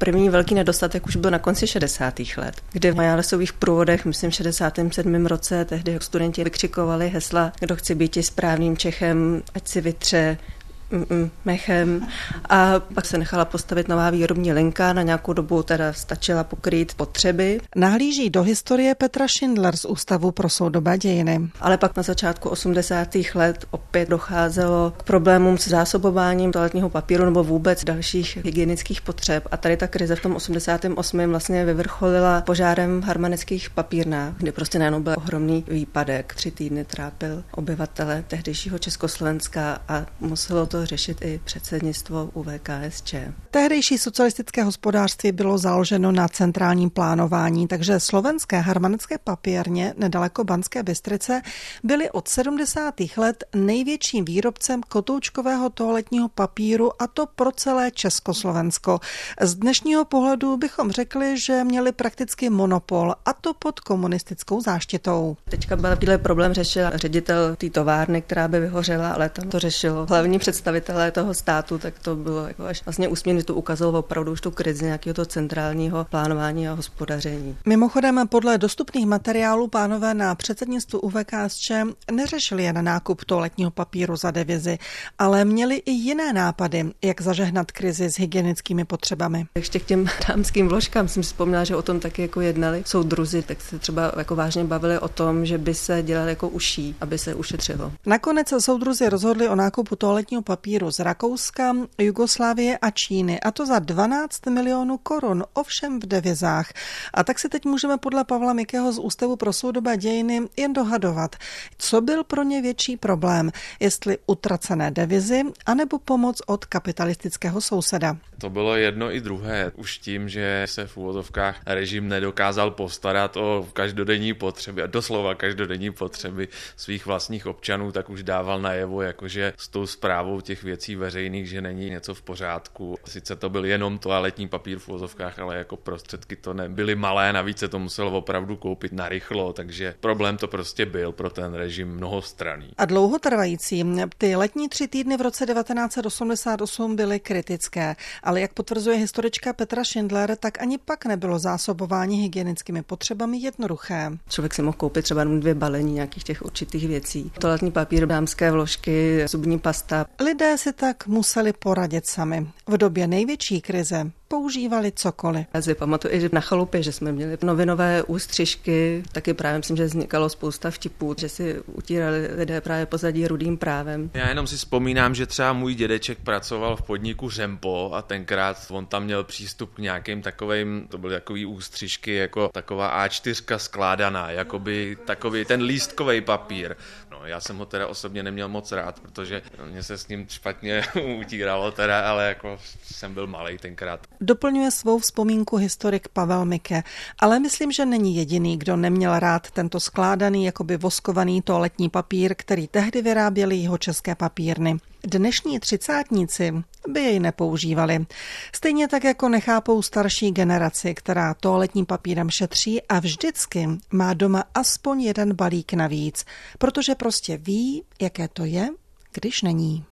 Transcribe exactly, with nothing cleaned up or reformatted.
První velký nedostatek už byl na konci šedesátých let, kdy v Majálesových průvodech, myslím v šedesátém sedmém roce, tehdy studenti vykřikovali hesla, kdo chce být správným Čechem, ať si vytře mechem, a pak se nechala postavit nová výrobní linka, na nějakou dobu teda stačila pokrýt potřeby. Nahlíží do historie Petra Šindler z Ústavu pro soudobé dějiny. Ale pak na začátku osmdesátých let opět docházelo k problémům s zásobováním toaletního papíru nebo vůbec dalších hygienických potřeb, a tady ta krize v tom osmdesátém osmém vlastně vyvrcholila požárem v harmanických papírnách, kdy prostě najednou byl ohromný výpadek. Tři týdny trápil obyvatele tehdejšího Československa a muselo to řešit i předsednictvo U V K S Č. Tehdejší socialistické hospodářství bylo založeno na centrálním plánování, takže slovenské harmanické papírně nedaleko Banské Bystrice byly od sedmdesátých let největším výrobcem kotoučkového toaletního papíru, a to pro celé Československo. Z dnešního pohledu bychom řekli, že měli prakticky monopol, a to pod komunistickou záštitou. Teďka byl takovýhle problém řešil ředitel té továrny, která by vyhořela, ale tam to řešilo hlavní představitelé toho státu, tak to bylo jako až vlastně úsměvné, to ukazovalo opravdu už tu krizi nějakého toho centrálního plánování a hospodaření. Mimochodem, podle dostupných materiálů pánové na předsednictvu U V K S Č neřešili jen nákup toaletního papíru za devizi, ale měli i jiné nápady, jak zažehnat krizi s hygienickými potřebami. Ještě k těm dámským vložkám jsem si vzpomněla, že o tom taky jako jednali soudruzi, tak se třeba jako vážně bavili o tom, že by se dělali jako uší, aby se ušetřilo. Nakonec soudruzi rozhodli o nákupu toaletního papíru z Rakouska, Jugoslávie a Číny, a to za dvanáct milionů korun, ovšem v devizách. A tak si teď můžeme podle Pavla Mikého z Ústavu pro soudobé dějiny jen dohadovat, co byl pro ně větší problém, jestli utracené devizy, anebo pomoc od kapitalistického souseda. To bylo jedno i druhé. Už tím, že se v úvozovkách režim nedokázal postarat o každodenní potřeby, a doslova každodenní potřeby svých vlastních občanů, tak už dával najevo, jakože s tou správou těch věcí veřejných, že není něco v pořádku. Sice to byl jenom toaletní papír v uvozovkách, ale jako prostředky to nebyly malé, navíc se to muselo opravdu koupit narychlo, takže problém to prostě byl pro ten režim mnohostranný. A dlouhotrvající. Ty letní tři týdny v roce devatenáct set osmdesát osm byly kritické, ale jak potvrzuje historička Petra Šindler, tak ani pak nebylo zásobování hygienickými potřebami jednoduché. Člověk si mohl koupit třeba dvě balení nějakých těch určitých věcí. Toaletní papír, dámské vložky, zubní pasta. Lidé si tak museli poradit sami. V době největší krize používali cokoliv. Já si pamatuju, že na chalupě, že jsme měli novinové ústřižky, taky právě myslím, že vznikalo spousta vtipů, že si utírali lidé právě pozadí rudým právem. Já jenom si vzpomínám, že třeba můj dědeček pracoval v podniku Řempo a tenkrát on tam měl přístup k nějakým takovým, to byly takový ústřižky, jako taková á čtyři skládaná, jakoby takový ten lístkový papír. No, já jsem ho teda osobně neměl moc rád, protože mě se s ním špatně utíralo teda, ale jako jsem byl malej tenkrát. Doplňuje svou vzpomínku historik Pavel Mike, ale myslím, že není jediný, kdo neměl rád tento skládaný, jakoby voskovaný toaletní papír, který tehdy vyráběly jeho české papírny. Dnešní třicátníci by jej nepoužívali. Stejně tak jako nechápou starší generaci, která toaletním papírem šetří a vždycky má doma aspoň jeden balík navíc, protože prostě ví, jaké to je, když není.